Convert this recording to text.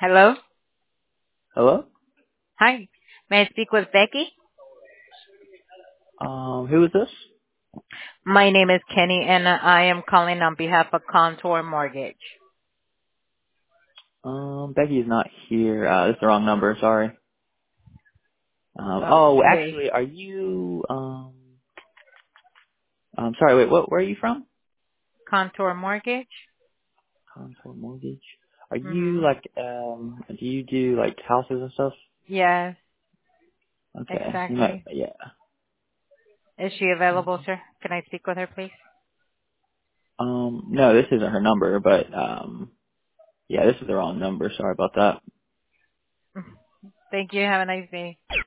Hello? Hello? Hi. May I speak with Becky? Who is this? My name is Kenny, and I am calling on behalf of Contour Mortgage. Becky is not here. This is the wrong number, sorry. Okay. Actually, are you, sorry, wait, where are you from? Contour Mortgage? Contour Mortgage. Are you, Mm-hmm. like, do you do, like, houses and stuff? Yes, Okay. You might, exactly. yeah. Is she available, sir? Can I speak with her, please? No, this isn't her number, but, yeah, this is the wrong number. Sorry about that. Thank you. Have a nice day.